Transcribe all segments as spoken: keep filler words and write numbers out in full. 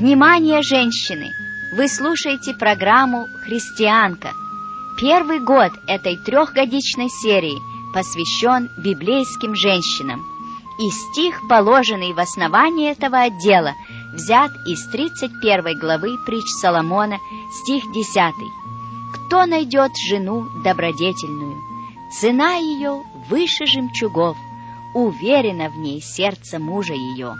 Внимание, женщины! Вы слушаете программу «Христианка». Первый год этой трехгодичной серии посвящен библейским женщинам. И стих, положенный в основании этого отдела, взят из тридцать первой главы притч Соломона, стих десятый. «Кто найдет жену добродетельную? Цена ее выше жемчугов, уверено в ней сердце мужа ее».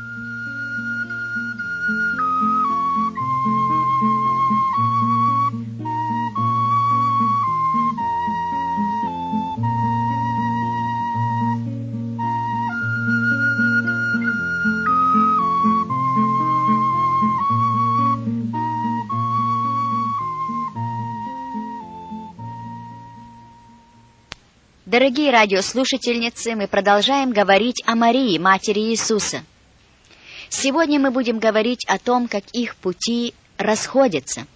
Дорогие радиослушательницы, мы продолжаем говорить о Марии, матери Иисуса. Сегодня мы будем говорить о том, как их пути расходятся.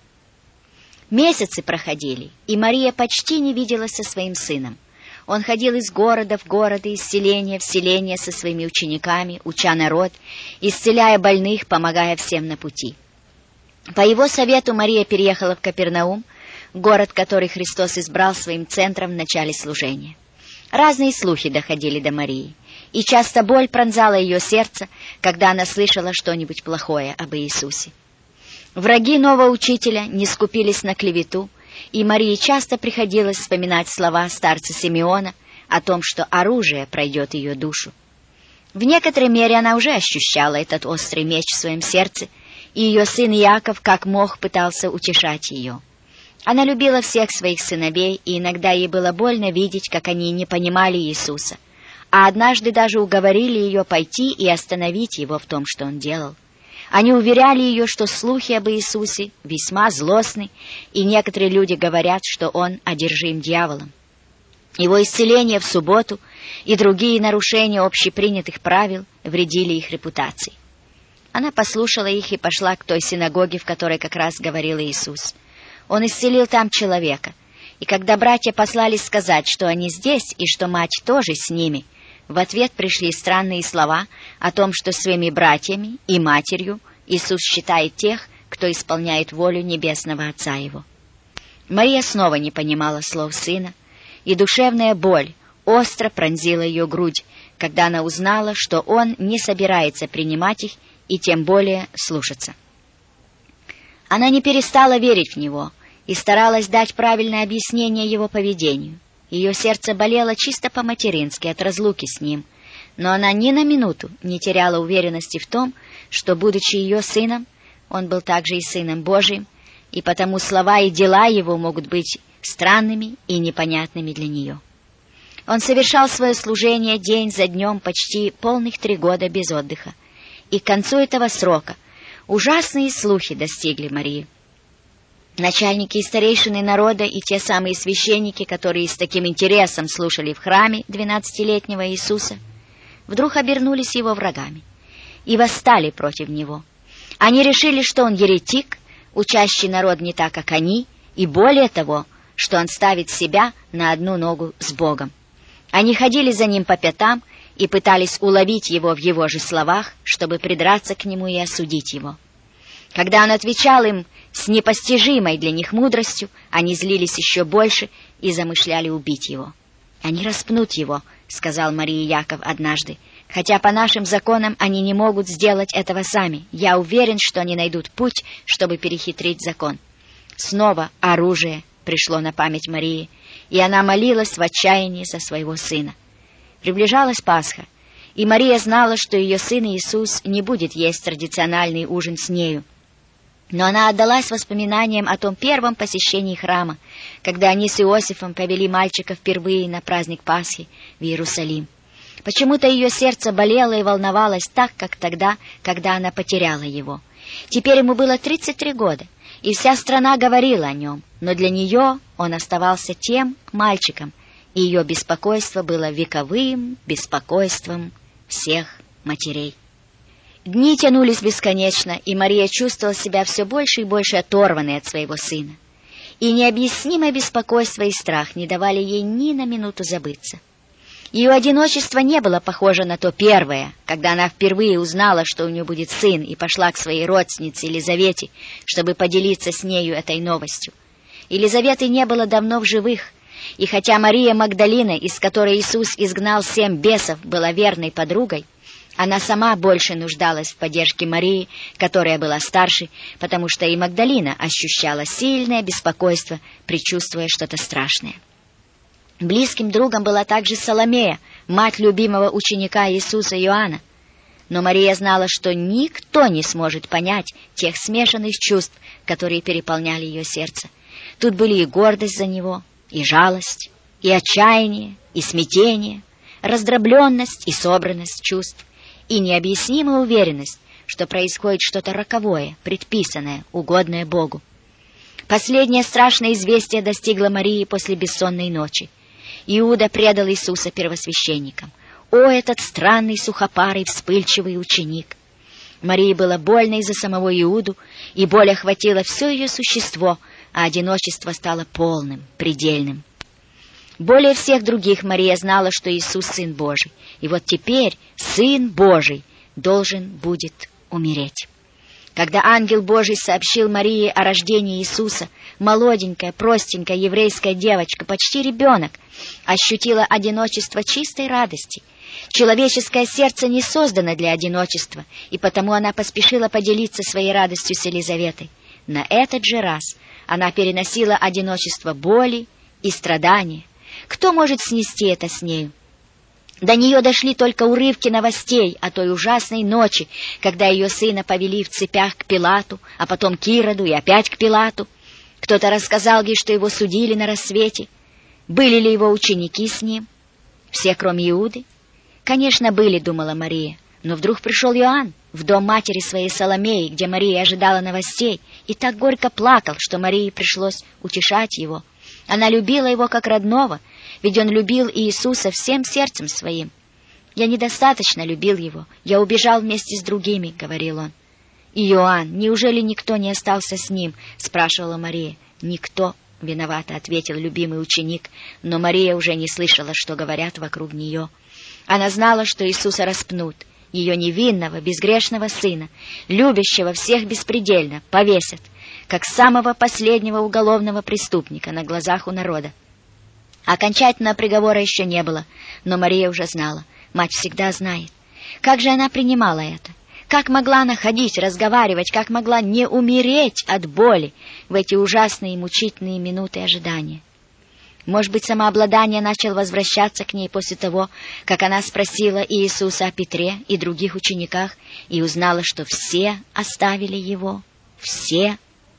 Месяцы проходили, и Мария почти не виделась со своим сыном. Он ходил из города в город, из селения в селение со своими учениками, уча народ, исцеляя больных, помогая всем на пути. По его совету Мария переехала в Капернаум, город, который Христос избрал своим центром в начале служения. Разные слухи доходили до Марии, и часто боль пронзала ее сердце, когда она слышала что-нибудь плохое об Иисусе. Враги нового учителя не скупились на клевету, и Марии часто приходилось вспоминать слова старца Симеона о том, что оружие пройдет ее душу. В некоторой мере она уже ощущала этот острый меч в своем сердце, и ее сын Иаков как мог пытался утешать ее. Она любила всех своих сыновей, и иногда ей было больно видеть, как они не понимали Иисуса, а однажды даже уговорили ее пойти и остановить его в том, что он делал. Они уверяли ее, что слухи об Иисусе весьма злостны, и некоторые люди говорят, что он одержим дьяволом. Его исцеление в субботу и другие нарушения общепринятых правил вредили их репутации. Она послушала их и пошла к той синагоге, в которой как раз говорил Иисус. Он исцелил там человека, и когда братья послались сказать, что они здесь и что мать тоже с ними, в ответ пришли странные слова о том, что своими братьями и матерью Иисус считает тех, кто исполняет волю Небесного Отца Его. Мария снова не понимала слов сына, и душевная боль остро пронзила ее грудь, когда она узнала, что он не собирается принимать их и тем более слушаться. Она не перестала верить в него и старалась дать правильное объяснение его поведению. Ее сердце болело чисто по-матерински от разлуки с ним, но она ни на минуту не теряла уверенности в том, что, будучи ее сыном, он был также и сыном Божиим, и потому слова и дела его могут быть странными и непонятными для нее. Он совершал свое служение день за днем почти полных три года без отдыха, и к концу этого срока ужасные слухи достигли Марии. Начальники и старейшины народа и те самые священники, которые с таким интересом слушали в храме двенадцатилетнего Иисуса, вдруг обернулись его врагами и восстали против него. Они решили, что он еретик, учащий народ не так, как они, и более того, что он ставит себя на одну ногу с Богом. Они ходили за ним по пятам и пытались уловить его в его же словах, чтобы придраться к нему и осудить его. Когда он отвечал им с непостижимой для них мудростью, они злились еще больше и замышляли убить его. «Они распнут его», — сказал Марии Яков однажды, «хотя по нашим законам они не могут сделать этого сами. Я уверен, что они найдут путь, чтобы перехитрить закон». Снова оружие пришло на память Марии, и она молилась в отчаянии за своего сына. Приближалась Пасха, и Мария знала, что ее сын Иисус не будет есть традициональный ужин с нею. Но она отдалась воспоминаниям о том первом посещении храма, когда они с Иосифом повели мальчика впервые на праздник Пасхи в Иерусалим. Почему-то ее сердце болело и волновалось так, как тогда, когда она потеряла его. Теперь ему было тридцать три года, и вся страна говорила о нем, но для нее он оставался тем мальчиком, и ее беспокойство было вековым беспокойством всех матерей. Дни тянулись бесконечно, и Мария чувствовала себя все больше и больше оторванной от своего сына. И необъяснимое беспокойство и страх не давали ей ни на минуту забыться. Ее одиночество не было похоже на то первое, когда она впервые узнала, что у нее будет сын, и пошла к своей родственнице Елизавете, чтобы поделиться с нею этой новостью. Елизаветы не было давно в живых, и хотя Мария Магдалина, из которой Иисус изгнал семь бесов, была верной подругой, она сама больше нуждалась в поддержке Марии, которая была старше, потому что и Магдалина ощущала сильное беспокойство, предчувствуя что-то страшное. Близким другом была также Саломея, мать любимого ученика Иисуса Иоанна. Но Мария знала, что никто не сможет понять тех смешанных чувств, которые переполняли ее сердце. Тут были и гордость за него, и жалость, и отчаяние, и смятение, раздробленность и собранность чувств, и необъяснимая уверенность, что происходит что-то роковое, предписанное, угодное Богу. Последнее страшное известие достигло Марии после бессонной ночи. Иуда предал Иисуса первосвященникам. О, этот странный, сухопарый, вспыльчивый ученик! Марии было больно из-за самого Иуду, и боль охватила все ее существо, а одиночество стало полным, предельным. Более всех других Мария знала, что Иисус — Сын Божий, и вот теперь Сын Божий должен будет умереть. Когда ангел Божий сообщил Марии о рождении Иисуса, молоденькая, простенькая еврейская девочка, почти ребенок, ощутила одиночество чистой радости. Человеческое сердце не создано для одиночества, и потому она поспешила поделиться своей радостью с Елизаветой. На этот же раз она переносила одиночество боли и страдания. Кто может снести это с нею? До нее дошли только урывки новостей о той ужасной ночи, когда ее сына повели в цепях к Пилату, а потом к Ироду и опять к Пилату. Кто-то рассказал ей, что его судили на рассвете. Были ли его ученики с ним? Все, кроме Иуды? Конечно, были, думала Мария. Но вдруг пришел Иоанн в дом матери своей Саломеи, где Мария ожидала новостей, и так горько плакал, что Марии пришлось утешать его. Она любила его как родного, ведь он любил Иисуса всем сердцем своим. «Я недостаточно любил его, я убежал вместе с другими», — говорил он. «Иоанн, неужели никто не остался с ним?» — спрашивала Мария. «Никто», — виновато ответил любимый ученик, но Мария уже не слышала, что говорят вокруг нее. Она знала, что Иисуса распнут, ее невинного, безгрешного сына, любящего всех беспредельно, повесят, как самого последнего уголовного преступника на глазах у народа. Окончательного приговора еще не было, но Мария уже знала. Мать всегда знает. Как же она принимала это? Как могла она ходить, разговаривать, как могла не умереть от боли в эти ужасные и мучительные минуты ожидания? Может быть, самообладание начало возвращаться к ней после того, как она спросила Иисуса о Петре и других учениках и узнала, что все оставили его. Все.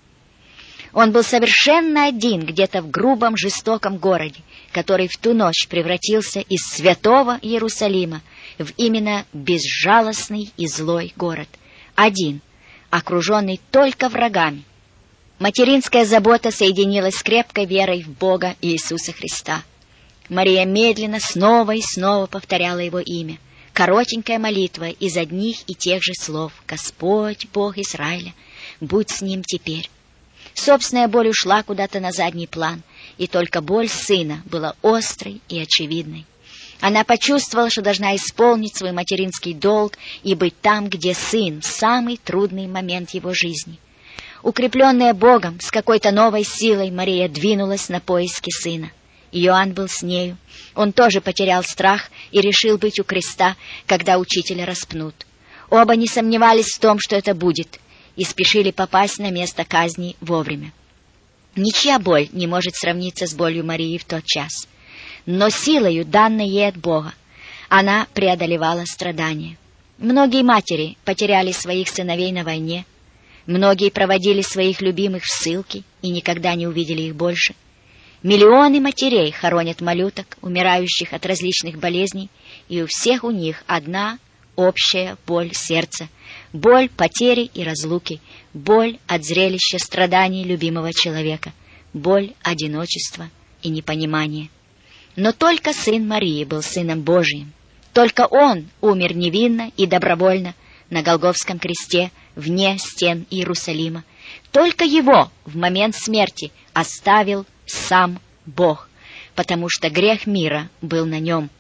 Он был совершенно один где-то в грубом, жестоком городе, который в ту ночь превратился из святого Иерусалима в именно безжалостный и злой город. Один, окруженный только врагами. Материнская забота соединилась с крепкой верой в Бога и Иисуса Христа. Мария медленно снова и снова повторяла его имя. Коротенькая молитва из одних и тех же слов: «Господь, Бог Израиля, будь с ним теперь». Собственная боль ушла куда-то на задний план, и только боль сына была острой и очевидной. Она почувствовала, что должна исполнить свой материнский долг и быть там, где сын, в самый трудный момент его жизни. Укрепленная Богом, с какой-то новой силой Мария двинулась на поиски сына. Иоанн был с нею. Он тоже потерял страх и решил быть у креста, когда учителя распнут. Оба не сомневались в том, что это будет, и спешили попасть на место казни вовремя. Ничья боль не может сравниться с болью Марии в тот час. Но силою, данной ей от Бога, она преодолевала страдания. Многие матери потеряли своих сыновей на войне, многие проводили своих любимых в ссылки и никогда не увидели их больше. Миллионы матерей хоронят малюток, умирающих от различных болезней, и у всех у них одна общая боль сердца, боль потери и разлуки, боль от зрелища страданий любимого человека, боль одиночества и непонимания. Но только сын Марии был сыном Божиим. Только он умер невинно и добровольно на Голгофском кресте вне стен Иерусалима. Только его в момент смерти оставил сам Бог, потому что грех мира был на нем.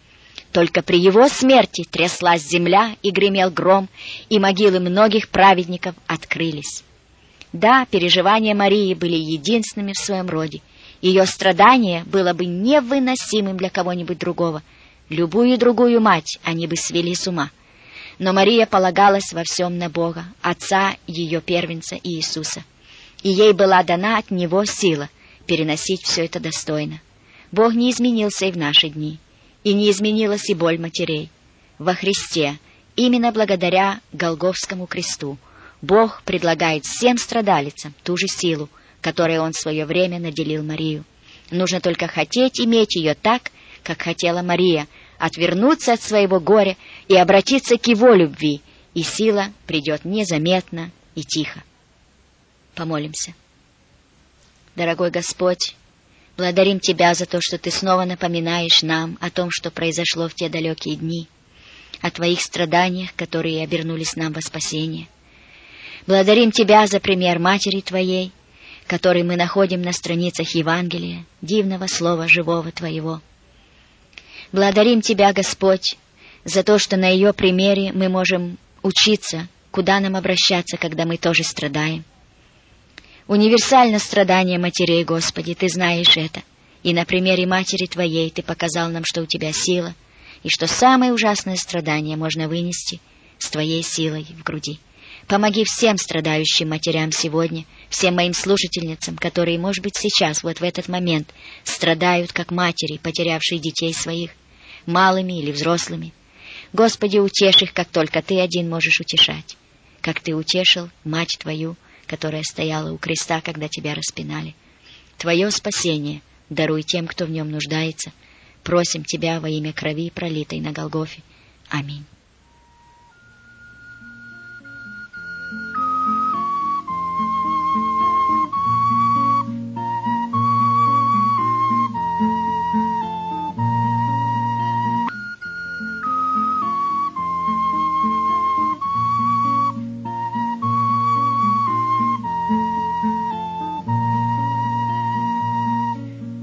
Только при его смерти тряслась земля и гремел гром, и могилы многих праведников открылись. Да, переживания Марии были единственными в своем роде. Ее страдание было бы невыносимым для кого-нибудь другого. Любую другую мать они бы свели с ума. Но Мария полагалась во всем на Бога, Отца ее первенца Иисуса. И ей была дана от Него сила переносить все это достойно. Бог не изменился и в наши дни. И не изменилась и боль матерей. Во Христе, именно благодаря Голгофскому кресту, Бог предлагает всем страдалицам ту же силу, которой Он в свое время наделил Марию. Нужно только хотеть иметь ее так, как хотела Мария, отвернуться от своего горя и обратиться к Его любви, и сила придет незаметно и тихо. Помолимся. Дорогой Господь, благодарим Тебя за то, что Ты снова напоминаешь нам о том, что произошло в те далекие дни, о Твоих страданиях, которые обернулись нам во спасение. Благодарим Тебя за пример Матери Твоей, который мы находим на страницах Евангелия, дивного Слова живого Твоего. Благодарим Тебя, Господь, за то, что на ее примере мы можем учиться, куда нам обращаться, когда мы тоже страдаем. Универсально страдание матерей, Господи, Ты знаешь это. И на примере матери Твоей Ты показал нам, что у Тебя сила, и что самое ужасное страдание можно вынести с Твоей силой в груди. Помоги всем страдающим матерям сегодня, всем моим слушательницам, которые, может быть, сейчас, вот в этот момент, страдают, как матери, потерявшие детей своих, малыми или взрослыми. Господи, утешь их, как только Ты один можешь утешать, как Ты утешил мать Твою, которая стояла у креста, когда Тебя распинали. Твое спасение даруй тем, кто в нем нуждается. Просим Тебя во имя крови, пролитой на Голгофе. Аминь.